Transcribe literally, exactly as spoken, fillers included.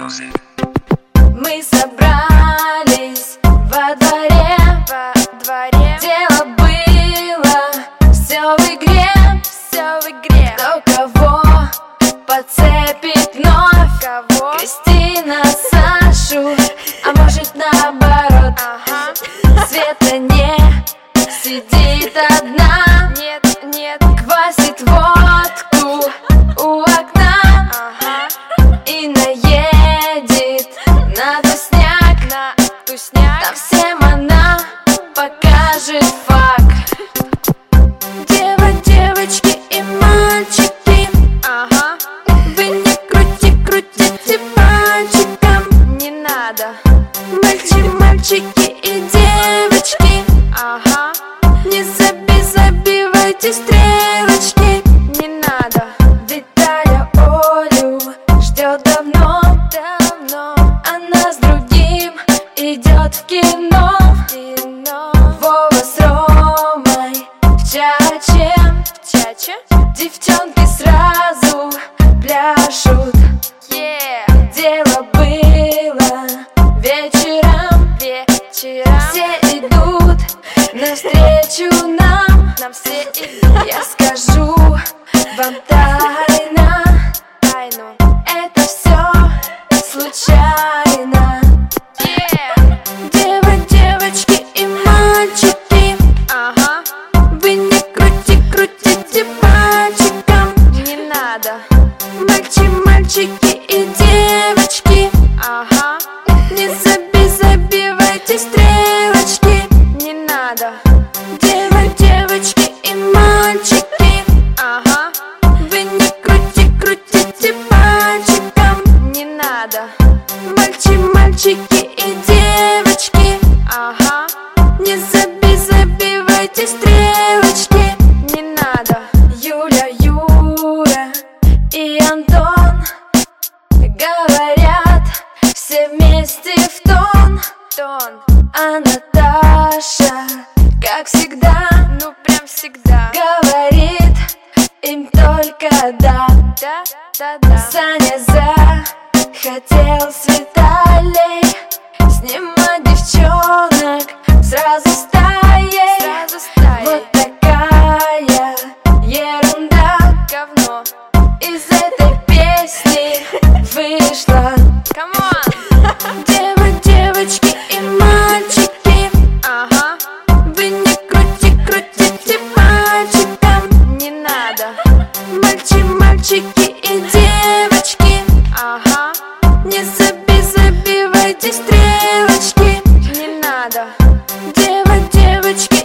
Music. Мы собрались во дворе, во дворе. Дело было все в игре, все в игре. Кто кого подцепит вновь, Кого? Кристина Сашу, а может наоборот. Ага. Света не сидит одна, Нет, нет. квасит водку у окна, Ага. и наедет на тусняк. На тусняк. Там всем она покажет факт. Дева, девочки и мальчики, Ага. вы не крути, крутите пальчиком. Не надо. Мальчи, мальчики и девочки, Ага. не заби, забивайте стрелочки. Не надо. Виталя Олю ждет давно, Давно. она с другим идет в кино. Кино. Вова с Ромой в чаче, Чача. девчонки сразу пляшут. Е. Дело было вечером, Вечером. все идут навстречу нам. Нам все идут. Я скажу вам тайна, Тайну. это все случайно. Е. Дева, девочки и мальчики, Ага. вы не крути, крутите пальчиком. Не надо. Мальчи, мальчики и девочки, Ага. не заби, забивайте стрелочки. Не надо. Дева, девочки и мальчики, Ага. вы не крути, крутите пальчиком. Не надо. Мальчи, мальчики и девочки, Ага. не заби, забивайте стрелочки. Не надо. Юля, Юра и Антон говорят все вместе в тон, Тон. а Наташа, как всегда, Ну прям всегда. говорит им только да. Да, да, да. Саня захотел с Виталей снимать девчонок сразу стаей. Сразу стаей. Вот такая ерунда Говно. из этой песни вышла. Камон. Дева, девочки и мальчики, Ага. вы не крути, крутите пальчиком. Не надо. Мальчи, мальчики и девочки, Ага. не заби, забивайте стрелочки. Не надо. Дева, девочки